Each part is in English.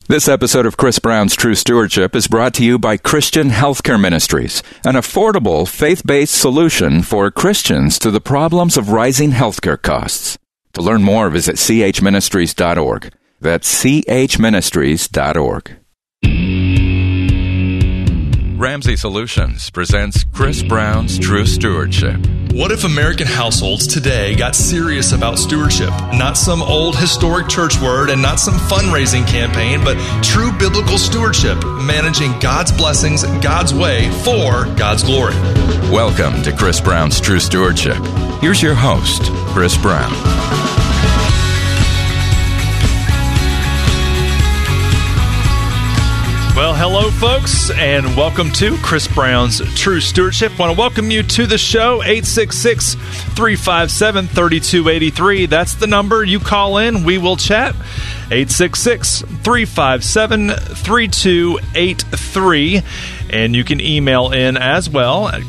This episode of Chris Brown's True Stewardship is brought to you by Christian Healthcare Ministries, an affordable, faith-based solution for Christians to the problems of rising healthcare costs. To learn more, visit chministries.org. That's chministries.org. Ramsey Solutions presents Chris Brown's True Stewardship. What if American households today got serious about stewardship? Not some old historic church word and not some fundraising campaign, but true biblical stewardship, managing God's blessings God's way for God's glory. Welcome to Chris Brown's True Stewardship. Here's your host, Chris Brown. Well, hello, folks, and welcome to Chris Brown's True Stewardship. I want to welcome you to the show, 866-357-3283. That's the number. You call in, we will chat, 866-357-3283. And you can email in as well at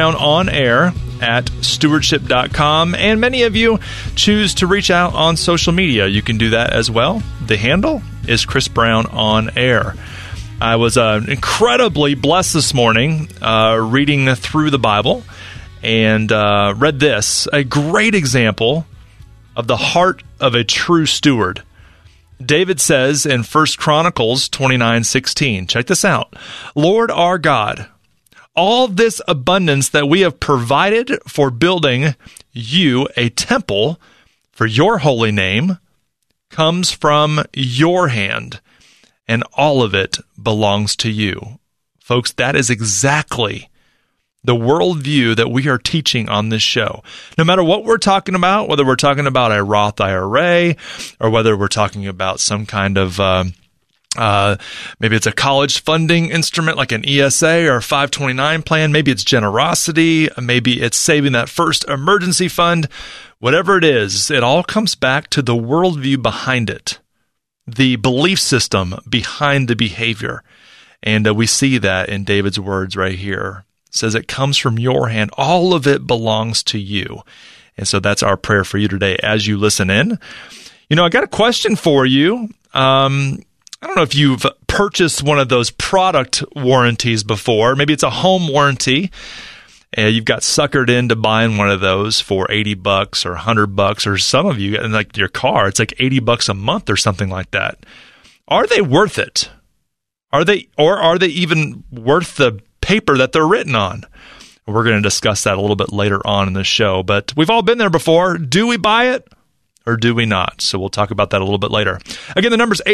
chrisbrownonair@stewardship.com. And many of you choose to reach out on social media. You can do that as well. The handle is Chris Brown on Air. I was incredibly blessed this morning reading through the Bible and read this, a great example of the heart of a true steward. David says in 1 Chronicles 29:16, check this out, Lord our God, all this abundance that we have provided for building you a temple for your holy name comes from your hand, and all of it belongs to you. Folks, that is exactly the worldview that we are teaching on this show. No matter what we're talking about, whether we're talking about a Roth IRA, or whether we're talking about some kind of, maybe it's a college funding instrument like an ESA or a 529 plan, maybe it's generosity, maybe it's saving that first emergency fund, whatever it is, it all comes back to the worldview behind it. The belief system behind the behavior. And we see that in David's words right here. It says it comes from your hand. All of it belongs to you. And so that's our prayer for you today as you listen in. You know, I got a question for you. I don't know if you've purchased one of those product warranties before. Maybe it's a home warranty. You've got suckered into buying one of those for $80 or $100, or some of you, like your car, it's like $80 a month or something like that. Are they worth it? Are they even worth the paper that they're written on? We're going to discuss that a little bit later on in the show, but we've all been there before. Do we buy it or do we not? So we'll talk about that a little bit later. Again, the number is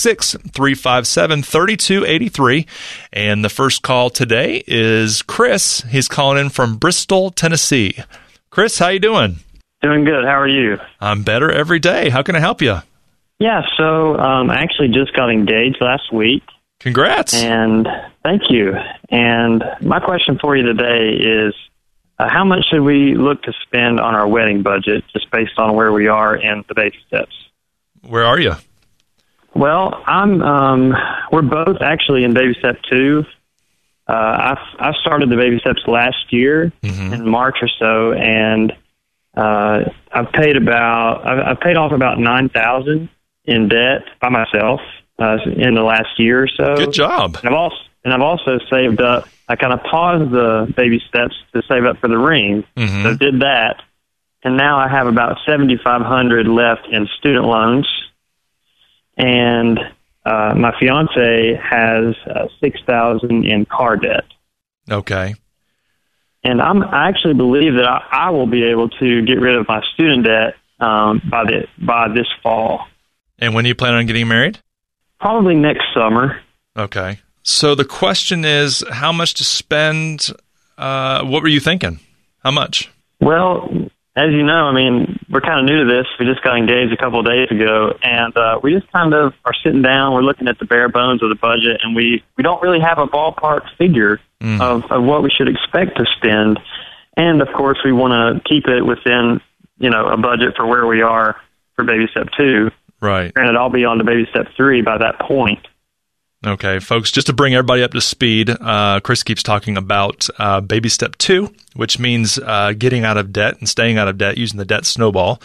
866-357-3283. And the first call today is Chris. He's calling in from Bristol, Tennessee. Chris, how you doing? Doing good. How are you? I'm better every day. How can I help you? Yeah, so I actually just got engaged last week. Congrats. And thank you. And my question for you today is, how much should we look to spend on our wedding budget, just based on where we are in the baby steps? Where are you? Well, we're both actually in baby step 2. I started the baby steps last year in March or so, and I've paid off about $9,000 in debt by myself in the last year or so. Good job. And I've also saved up. I kind of paused the baby steps to save up for the ring, so did that, and now I have about $7,500 left in student loans, and my fiance has $6,000 in car debt. Okay. And I actually believe that I will be able to get rid of my student debt by this fall. And when do you plan on getting married? Probably next summer. Okay. So the question is, how much to spend? What were you thinking? How much? Well, as you know, I mean, we're kind of new to this. We just got engaged a couple of days ago, and we just kind of are sitting down. We're looking at the bare bones of the budget, and we don't really have a ballpark figure of what we should expect to spend. And, of course, we want to keep it within, a budget for where we are for baby step 2. Right. Granted, I'll be on to baby step 3 by that point. Okay, folks, just to bring everybody up to speed, Chris keeps talking about baby step 2, which means getting out of debt and staying out of debt using the debt snowball.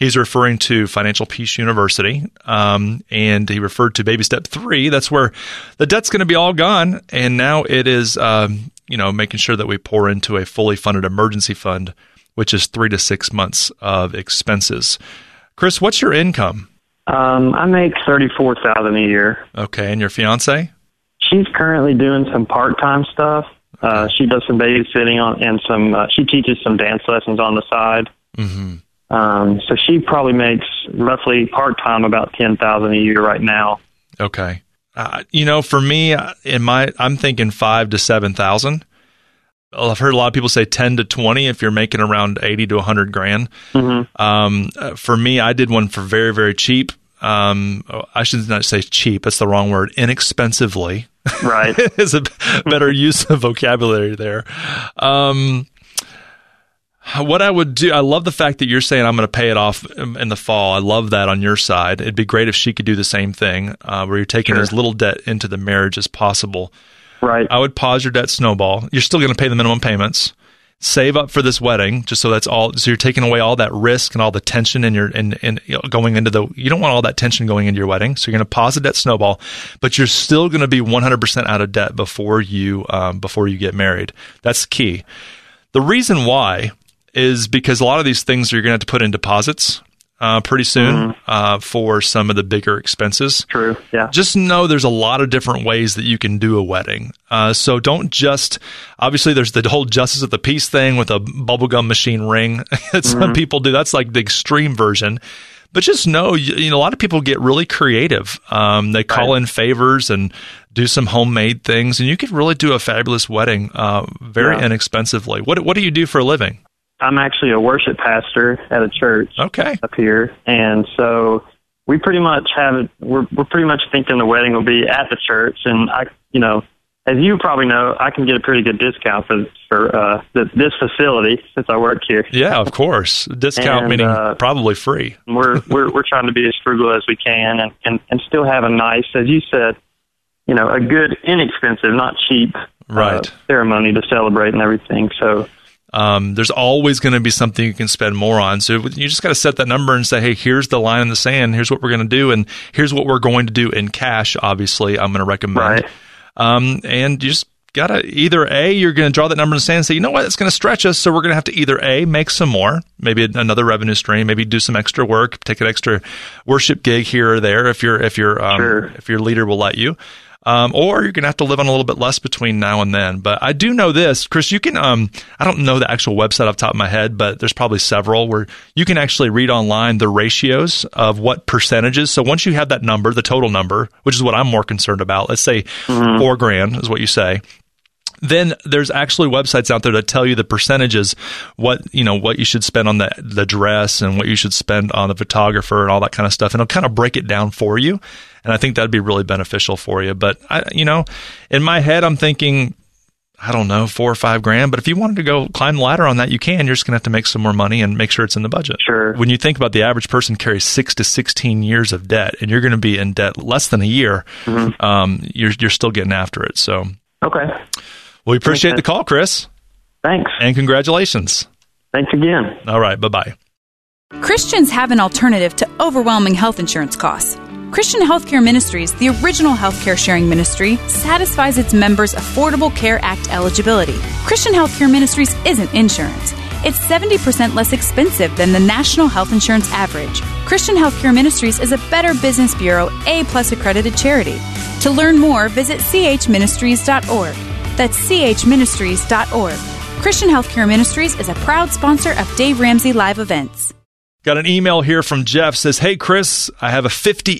He's referring to Financial Peace University, and he referred to baby step 3. That's where the debt's going to be all gone, and now it is, making sure that we pour into a fully funded emergency fund, which is 3 to 6 months of expenses. Chris, what's your income? I make $34,000 a year. Okay, and your fiance? She's currently doing some part-time stuff. She does some babysitting and she teaches some dance lessons on the side. Mm-hmm. So she probably makes roughly part-time about $10,000 a year right now. Okay. For me, I'm thinking $5,000 to $7,000. I've heard a lot of people say 10 to 20 if you're making around 80 to 100 grand. Mm-hmm. For me, I did one for very, very cheap. I should not say cheap. That's the wrong word. Inexpensively. Right. is a better use of vocabulary there. What I would do, I love the fact that you're saying I'm going to pay it off in the fall. I love that on your side. It'd be great if she could do the same thing, where you're taking as little debt into the marriage as possible. Right. I would pause your debt snowball. You're still going to pay the minimum payments. Save up for this wedding, just so that's all. So you're taking away all that risk and all the tension going into you don't want all that tension going into your wedding. So you're going to pause the debt snowball, but you're still going to be 100% out of debt before you get married. That's key. The reason why is because a lot of these things you're going to have to put in deposits pretty soon for some of the bigger expenses. True, yeah. Just know there's a lot of different ways that you can do a wedding. So don't obviously there's the whole justice of the peace thing with a bubblegum machine ring that some people do. That's like the extreme version. But just know, a lot of people get really creative. They call in favors and do some homemade things, and you could really do a fabulous wedding very inexpensively. What do you do for a living? I'm actually a worship pastor at a church up here, and so we pretty much we're pretty much thinking the wedding will be at the church, and as you probably know, I can get a pretty good discount for this facility since I work here. Yeah, of course. Discount meaning probably free. We're trying to be as frugal as we can and still have a nice, as you said, a good, inexpensive, not cheap ceremony to celebrate and everything. So. There's always going to be something you can spend more on. So you just got to set that number and say, hey, here's the line in the sand. Here's what we're going to do. And here's what we're going to do in cash. Obviously, I'm going to recommend. Right. And you just got to you're going to draw that number in the sand and say, you know what, it's going to stretch us. So we're going to have to either A, make some more, maybe another revenue stream, maybe do some extra work, take an extra worship gig here or there if your leader will let you. Or you're going to have to live on a little bit less between now and then. But I do know this, Chris, you can, I don't know the actual website off the top of my head, but there's probably several where you can actually read online the ratios of what percentages. So once you have that number, the total number, which is what I'm more concerned about, let's say $4,000 is what you say. Then there's actually websites out there that tell you the percentages, what you should spend on the dress and what you should spend on the photographer and all that kind of stuff. And it'll kind of break it down for you. And I think that'd be really beneficial for you. But in my head, I'm thinking, I don't know, $4,000 or $5,000. But if you wanted to go climb the ladder on that, you can. You're just going to have to make some more money and make sure it's in the budget. Sure. When you think about the average person carries 6 to 16 years of debt, and you're going to be in debt less than a year, you're still getting after it. So okay. Well, we appreciate the call, Chris. Thanks. And congratulations. Thanks again. All right. Bye-bye. Christians have an alternative to overwhelming health insurance costs. Christian Healthcare Ministries, the original healthcare sharing ministry, satisfies its members' Affordable Care Act eligibility. Christian Healthcare Ministries isn't insurance. It's 70% less expensive than the national health insurance average. Christian Healthcare Ministries is a Better Business Bureau A+ accredited charity. To learn more, visit chministries.org. That's chministries.org. Christian Healthcare Ministries is a proud sponsor of Dave Ramsey Live Events. Got an email here from Jeff. Says, hey, Chris, I have a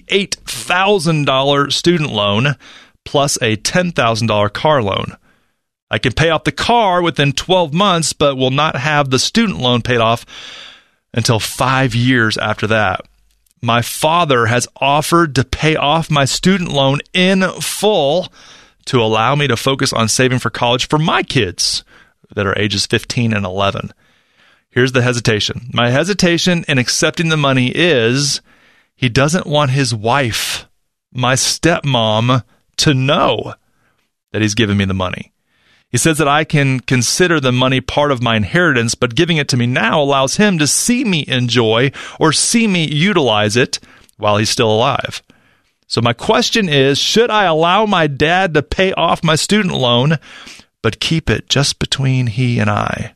$58,000 student loan plus a $10,000 car loan. I can pay off the car within 12 months, but will not have the student loan paid off until 5 years after that. My father has offered to pay off my student loan in full to allow me to focus on saving for college for my kids that are ages 15 and 11. Here's the hesitation. My hesitation in accepting the money is he doesn't want his wife, my stepmom, to know that he's giving me the money. He says that I can consider the money part of my inheritance, but giving it to me now allows him to see me enjoy or see me utilize it while he's still alive. So my question is, should I allow my dad to pay off my student loan, but keep it just between he and I?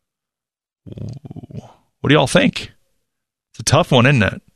What do y'all think? It's a tough one, isn't it?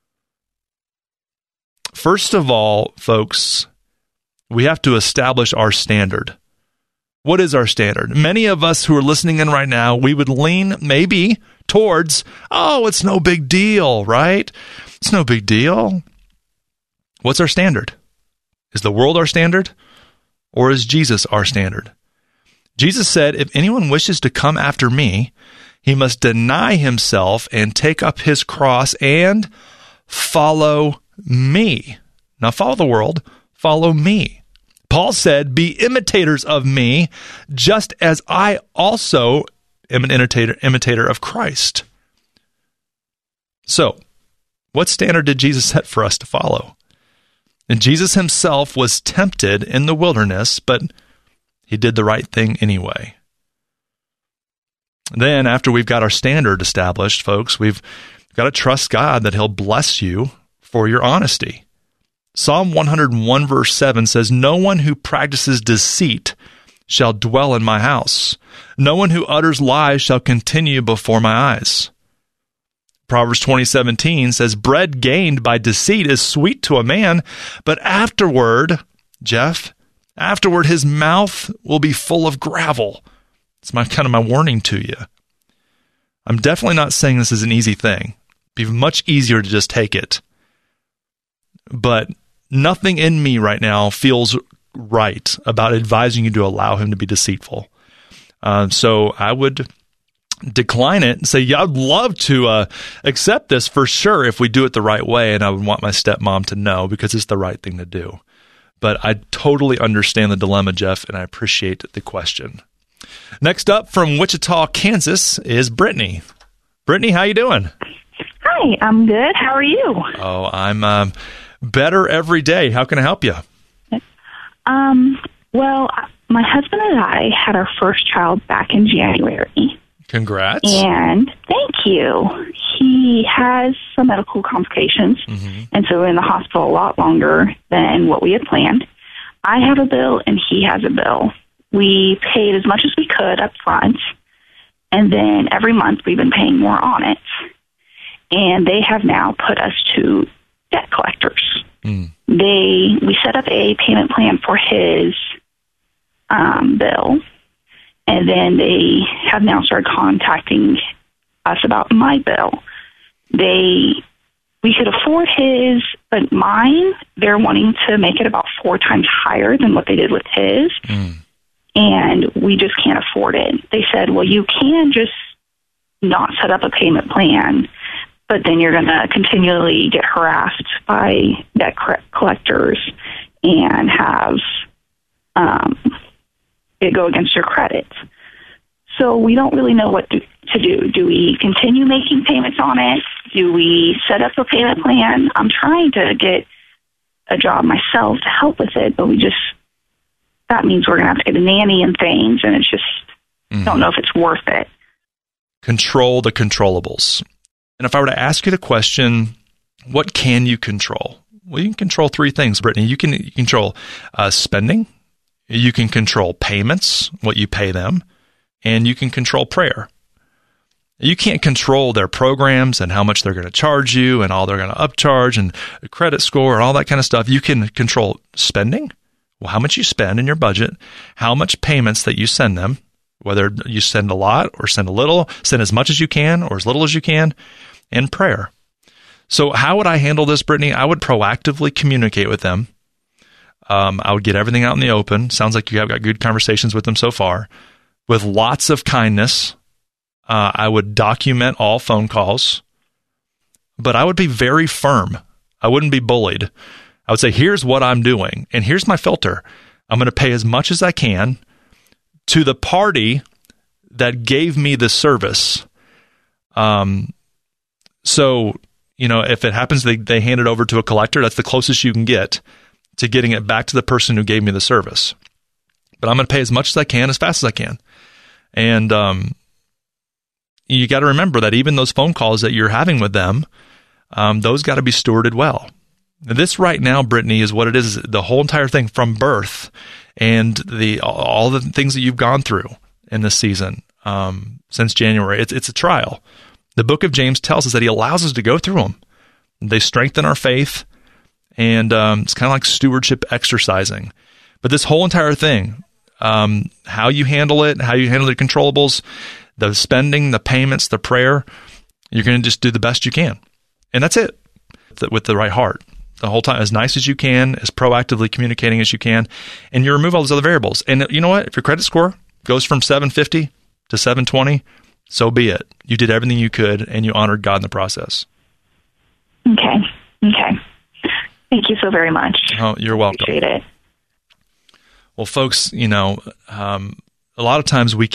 First of all, folks, we have to establish our standard. What is our standard? Many of us who are listening in right now, we would lean maybe towards, oh, it's no big deal, right? It's no big deal. What's our standard? Is the world our standard, or is Jesus our standard? Jesus said, if anyone wishes to come after me, he must deny himself and take up his cross and follow me. Not follow the world, follow me. Paul said, be imitators of me, just as I also am an imitator of Christ. So, what standard did Jesus set for us to follow? And Jesus himself was tempted in the wilderness, but he did the right thing anyway. Then, after we've got our standard established, folks, we've got to trust God that he'll bless you for your honesty. Psalm 101 verse 7 says, no one who practices deceit shall dwell in my house. No one who utters lies shall continue before my eyes. Proverbs 20:17 says, bread gained by deceit is sweet to a man, but afterward, his mouth will be full of gravel. It's my warning to you. I'm definitely not saying this is an easy thing. It'd be much easier to just take it. But nothing in me right now feels right about advising you to allow him to be deceitful. So I would decline it and say, yeah, I'd love to accept this for sure if we do it the right way, and I would want my stepmom to know because it's the right thing to do. But I totally understand the dilemma, Jeff, and I appreciate the question. Next up from Wichita, Kansas is Brittany. Brittany, how you doing? Hi, I'm good. How are you? Oh, I'm better every day. How can I help you? Well, my husband and I had our first child back in January. Congrats. And thank you. He has some medical complications, and so we're in the hospital a lot longer than what we had planned. I have a bill, and he has a bill. We paid as much as we could up front, and then every month we've been paying more on it. And they have now put us to debt collectors. We set up a payment plan for his bill, and then they have now started contacting us about my bill. We could afford his, but mine, they're wanting to make it about 4 times higher than what they did with his, and we just can't afford it. They said, well, you can just not set up a payment plan, but then you're going to continually get harassed by debt collectors and have it go against your credit. So we don't really know what to do. Do we continue making payments on it? Do we set up a payment plan? I'm trying to get a job myself to help with it, but that means we're going to have to get a nanny and things, and it's just, don't know if it's worth it. Control the controllables. And if I were to ask you the question, what can you control? Well, you can control 3 things, Brittany. You can control spending, you can control payments, what you pay them, and you can control prayer. You can't control their programs and how much they're going to charge you and all they're going to upcharge and a credit score and all that kind of stuff. You can control spending, well, how much you spend in your budget, how much payments that you send them, whether you send a lot or send a little, send as much as you can or as little as you can, and prayer. So how would I handle this, Brittany? I would proactively communicate with them. I would get everything out in the open. Sounds like you have got good conversations with them so far. With lots of kindness, I would document all phone calls, but I would be very firm. I wouldn't be bullied. I would say, here's what I'm doing, and here's my filter. I'm going to pay as much as I can to the party that gave me the service. So, if it happens they hand it over to a collector, that's the closest you can get to getting it back to the person who gave me the service. but I'm going to pay as much as I can, as fast as I can. And you got to remember that even those phone calls that you're having with them, those got to be stewarded well. This right now, Brittany, is what it is. The whole entire thing from birth and all the things that you've gone through in this season since January. It's a trial. The book of James tells us that he allows us to go through them. They strengthen our faith, and it's kind of like stewardship exercising. But this whole entire thing, how you handle it, how you handle the controllables, the spending, the payments, the prayer, you're going to just do the best you can. And that's it, with the right heart. The whole time, as nice as you can, as proactively communicating as you can, and you remove all those other variables. And you know what? If your credit score goes from 750 to 720, so be it. You did everything you could, and you honored God in the process. Okay. Thank you so very much. Oh, you're welcome. Appreciate it. Well, folks, a lot of times we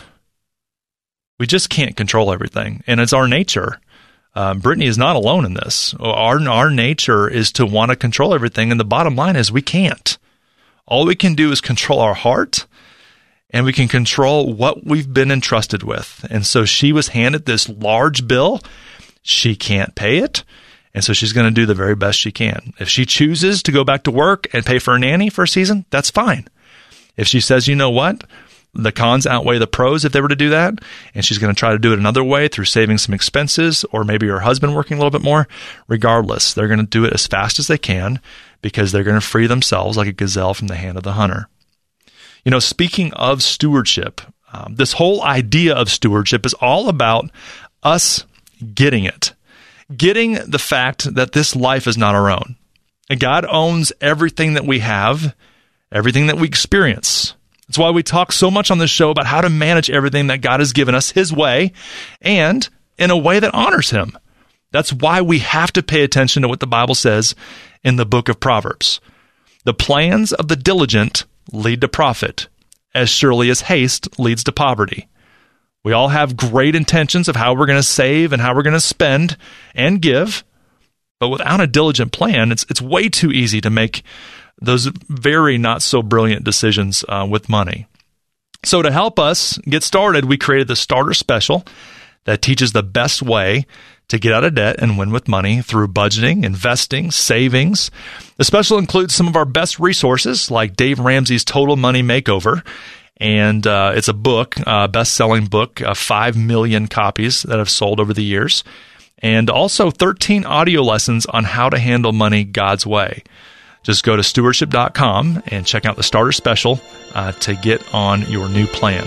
just can't control everything, and it's our nature. Brittany is not alone in this. Our nature is to want to control everything, and the bottom line is we can't. All we can do is control our heart, and we can control what we've been entrusted with. And so she was handed this large bill. She can't pay it, and so she's going to do the very best she can. If she chooses to go back to work and pay for a nanny for a season, that's fine. If she says, you know what? The cons outweigh the pros if they were to do that, and she's going to try to do it another way through saving some expenses, or maybe her husband working a little bit more. Regardless, they're going to do it as fast as they can because they're going to free themselves like a gazelle from the hand of the hunter. Speaking of stewardship, this whole idea of stewardship is all about us getting it, getting the fact that this life is not our own. And God owns everything that we have, everything that we experience. That's why we talk so much on this show about how to manage everything that God has given us His way and in a way that honors Him. That's why we have to pay attention to what the Bible says in the book of Proverbs. The plans of the diligent lead to profit, as surely as haste leads to poverty. We all have great intentions of how we're going to save and how we're going to spend and give, but without a diligent plan, it's way too easy to make those very not so brilliant decisions with money. So to help us get started, we created the Starter Special that teaches the best way to get out of debt and win with money through budgeting, investing, savings. The special includes some of our best resources like Dave Ramsey's Total Money Makeover. And it's a book, best-selling book, 5 million copies that have sold over the years. And also 13 audio lessons on how to handle money God's way. Just go to stewardship.com and check out the Starter Special to get on your new plan.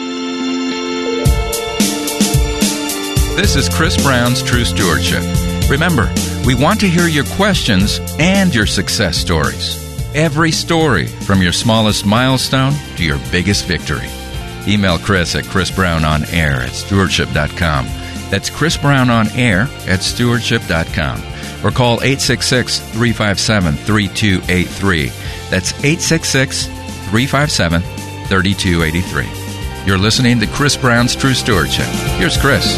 This is Chris Brown's True Stewardship. Remember, we want to hear your questions and your success stories. Every story, from your smallest milestone to your biggest victory. Email Chris at chrisbrownonair@stewardship.com. That's chrisbrownonair@stewardship.com. Or call 866-357-3283. That's 866-357-3283. You're listening to Chris Brown's True Stewardship. Here's Chris.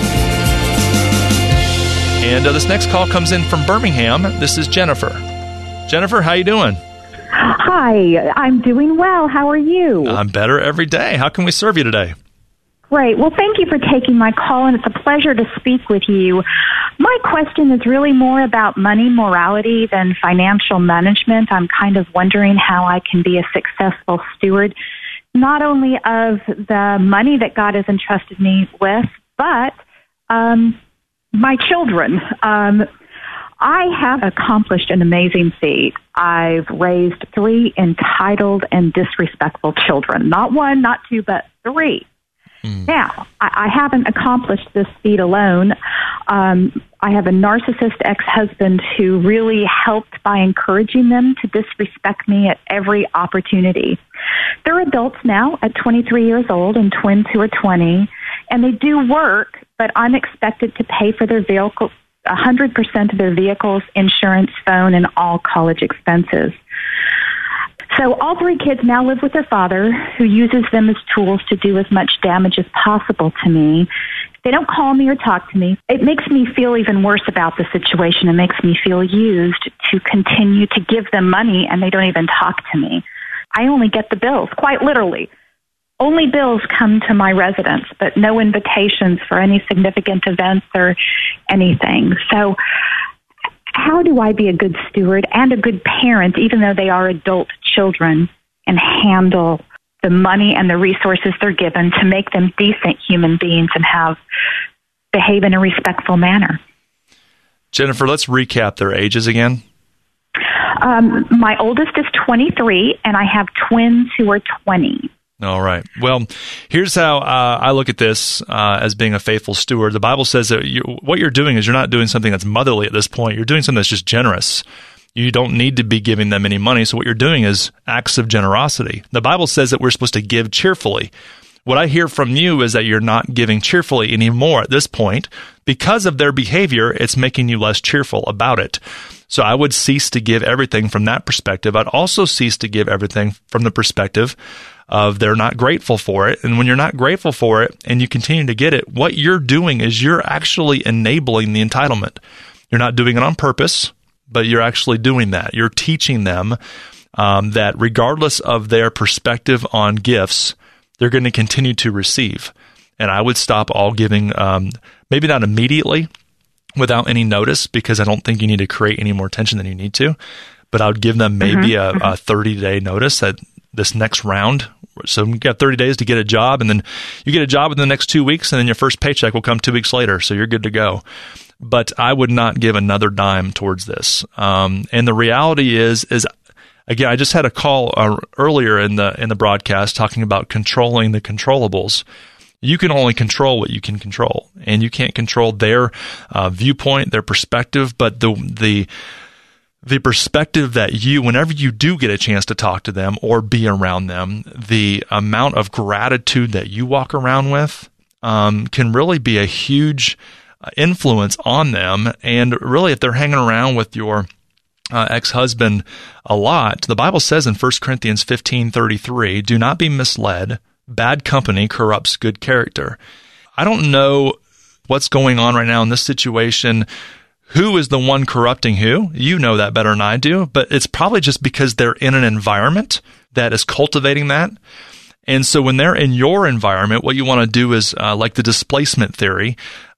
And this next call comes in from Birmingham. This is Jennifer. Jennifer, how you doing? Hi, I'm doing well. How are you? I'm better every day. How can we serve you today? Great. Well, thank you for taking my call, and it's a pleasure to speak with you. My question is really more about money morality than financial management. I'm kind of wondering how I can be a successful steward, not only of the money that God has entrusted me with, but my children. I have accomplished an amazing feat. I've raised 3 entitled and disrespectful children. Not 1, not 2, but 3. Now, I haven't accomplished this feat alone. I have a narcissist ex-husband who really helped by encouraging them to disrespect me at every opportunity. They're adults now at 23 years old and twins who are 20, and they do work, but I'm expected to pay for their vehicles, 100% of their vehicles, insurance, phone, and all college expenses. So all 3 kids now live with their father, who uses them as tools to do as much damage as possible to me. They don't call me or talk to me. It makes me feel even worse about the situation. It makes me feel used to continue to give them money, and they don't even talk to me. I only get the bills, quite literally. Only bills come to my residence, but no invitations for any significant events or anything. So how do I be a good steward and a good parent, even though they are adult children, and handle the money and the resources they're given to make them decent human beings and behave in a respectful manner? Jennifer, let's recap their ages again. My oldest is 23, and I have twins who are 20. All right. Well, here's how I look at this as being a faithful steward. The Bible says that what you're doing is you're not doing something that's motherly at this point. You're doing something that's just generous. You don't need to be giving them any money. So what you're doing is acts of generosity. The Bible says that we're supposed to give cheerfully. What I hear from you is that you're not giving cheerfully anymore at this point. Because of their behavior, it's making you less cheerful about it. So I would cease to give everything from that perspective. I'd also cease to give everything from the perspective of they're not grateful for it. And when you're not grateful for it and you continue to get it, what you're doing is you're actually enabling the entitlement. You're not doing it on purpose, but you're actually doing that. You're teaching them that regardless of their perspective on gifts, they're going to continue to receive. And I would stop all giving, maybe not immediately without any notice, because I don't think you need to create any more tension than you need to. But I would give them maybe a 30-day notice that this next round. So you got 30 days to get a job, and then you get a job in the next 2 weeks, and then your first paycheck will come 2 weeks later. So you're good to go. But I would not give another dime towards this. And the reality is again, I just had a call earlier in the broadcast talking about controlling the controllables. You can only control what you can control, and you can't control their viewpoint, their perspective, but the perspective that whenever you do get a chance to talk to them or be around them, the amount of gratitude that you walk around with can really be a huge influence on them. And really, if they're hanging around with your ex-husband a lot, the Bible says in 1 Corinthians 15:33, do not be misled. Bad company corrupts good character. I don't know what's going on right now in this situation. Who is the one corrupting who? You know that better than I do, but it's probably just because they're in an environment that is cultivating that. And so when they're in your environment, what you want to do is like the displacement theory.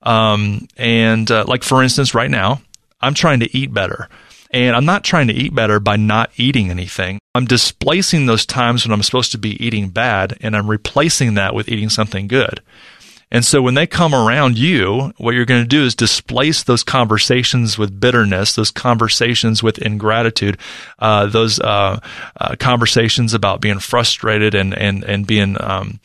Like, for instance, right now, I'm trying to eat better. And I'm not trying to eat better by not eating anything. I'm displacing those times when I'm supposed to be eating bad, and I'm replacing that with eating something good. And so when they come around you, what you're going to do is displace those conversations with bitterness, those conversations with ingratitude, those conversations about being frustrated and being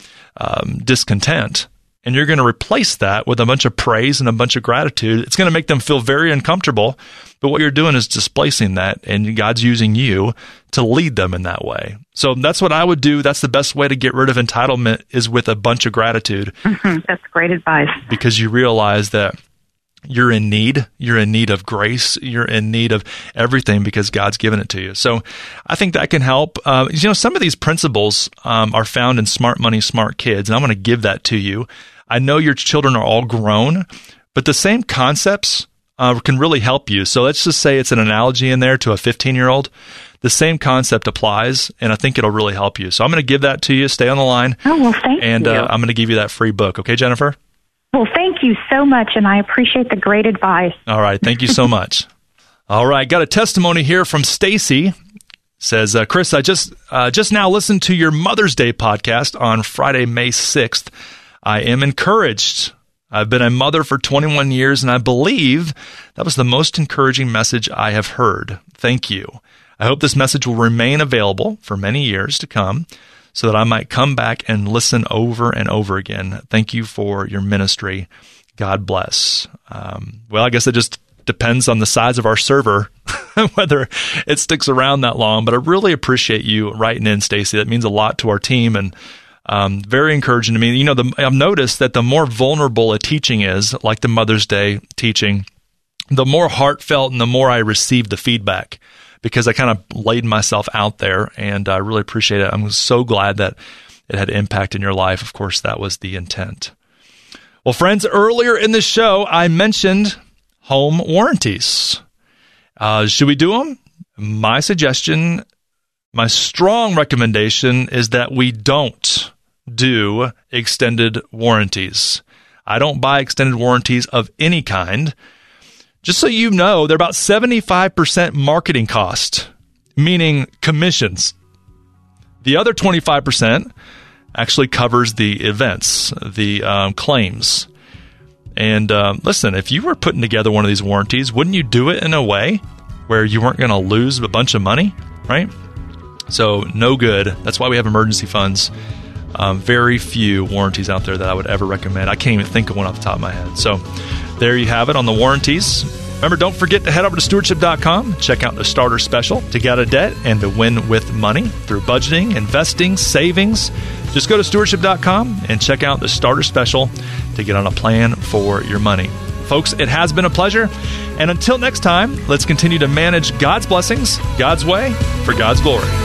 discontent. And you're going to replace that with a bunch of praise and a bunch of gratitude. It's going to make them feel very uncomfortable, but what you're doing is displacing that, and God's using you to lead them in that way. So that's what I would do. That's the best way to get rid of entitlement, is with a bunch of gratitude. That's great advice. Because you realize that you're in need. You're in need of grace. You're in need of everything because God's given it to you. So I think that can help. Some of these principles are found in Smart Money, Smart Kids, and I'm going to give that to you. I know your children are all grown, but the same concepts can really help you. So let's just say it's an analogy in there to a 15-year-old. The same concept applies, and I think it'll really help you. So I'm going to give that to you. Stay on the line. Oh, well, thank you. And I'm going to give you that free book. Okay, Jennifer? Well, thank you so much, and I appreciate the great advice. All right. Thank you so much. All right. Got a testimony here from Stacy. Says, Chris, I just now listened to your Mother's Day podcast on Friday, May 6th. I am encouraged. I've been a mother for 21 years, and I believe that was the most encouraging message I have heard. Thank you. I hope this message will remain available for many years to come so that I might come back and listen over and over again. Thank you for your ministry. God bless. Well, I guess it just depends on the size of our server, whether it sticks around that long. But I really appreciate you writing in, Stacy. That means a lot to our team, and very encouraging to me. I've noticed that the more vulnerable a teaching is, like the Mother's Day teaching, the more heartfelt and the more I receive the feedback, because I kind of laid myself out there, and I really appreciate it. I'm so glad that it had impact in your life. Of course, that was the intent. Well, friends, earlier in the show, I mentioned home warranties. Should we do them? My suggestion My strong recommendation is that we don't do extended warranties. I don't buy extended warranties of any kind. Just so you know, they're about 75% marketing cost, meaning commissions. The other 25% actually covers the events, the claims. And listen, if you were putting together one of these warranties, wouldn't you do it in a way where you weren't going to lose a bunch of money, right? So no good. That's why we have emergency funds. Very few warranties out there that I would ever recommend. I can't even think of one off the top of my head. So there you have it on the warranties. Remember, don't forget to head over to stewardship.com, check out the starter special to get out of debt and to win with money through budgeting, investing, savings. Just go to stewardship.com and check out the starter special to get on a plan for your money. Folks, it has been a pleasure. And until next time, let's continue to manage God's blessings, God's way, for God's glory.